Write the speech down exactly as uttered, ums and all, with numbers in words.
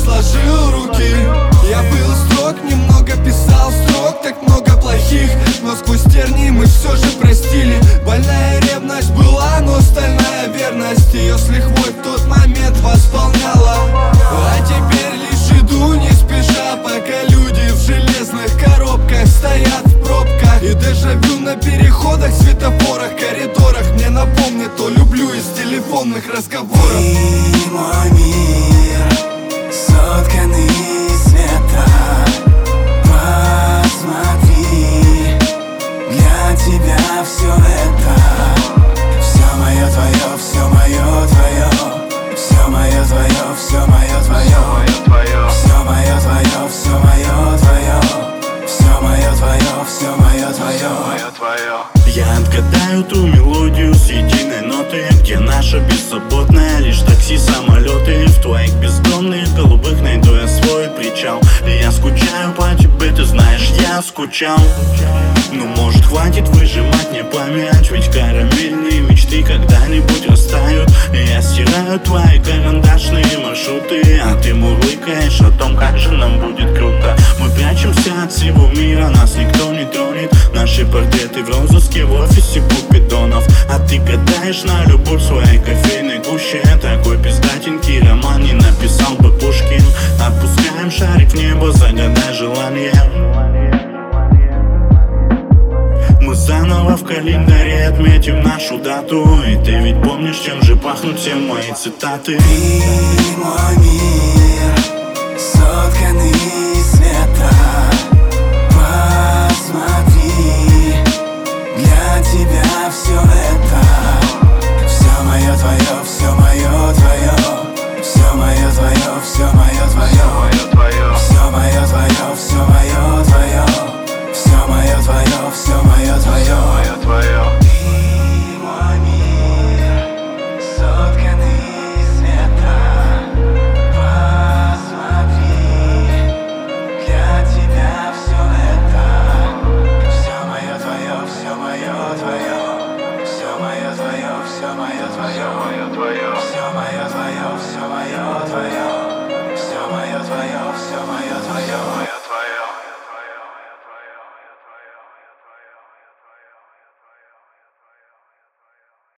сложил руки. Я был строг, немного писал строк, так много плохих, но сквозь тернии мы все же простили. Больная ревность была, но стальная верность ее с лихвой в тот момент восполняла. А теперь лишь иду не спеша, пока люди в железных коробках стоят в пробках. И дежавю на переходах, светофорах, коридорах мне напомнит, то люблю из телефонных разговоров. Ты мой мир, сотканный из света. Посмотри, для тебя все это. Все мое твое, все мое твое. Все мое твое, все мое твое. Все мое твое, все мое твое. Все мое твое, все мое твое. Я отгадаю ту мелодию с единой ноты, где наша бессвободная лишь такси, самолеты. В твоих бездомных голубых найду я свой причал. И я скучаю по тебе, ты знаешь, я скучал. Ну может хватит выжимать мне память, ведь карамельные мечты когда-нибудь растают. И я стираю твои карандашные маршруты, а ты мурлыкаешь о том, как же нам будет круто. Мы прячемся от всего мира, нас никто не тронет. Наши портреты в розыске в офисе Купидонов. А ты гадаешь на любовь в своей кофейной гуще. Такой пиздатенький роман не написал бы Пушкин. Отпускаем шарик в небо, загадай желание. Мы заново в календаре отметим нашу дату. И ты ведь помнишь, чем же пахнут все мои цитаты. Ты мой мир, сотканный из света. Посмотри, для тебя все это. Все мое твое, все мое твое. Все мое твое, все мое твое. Все мое твое, все мое твое. Все мое твое, все мое твое. Ты мой мир, сотканный из света. Посмотри, для тебя все это. Все мое твое, все мое твое. Все мое твое, все мое твое.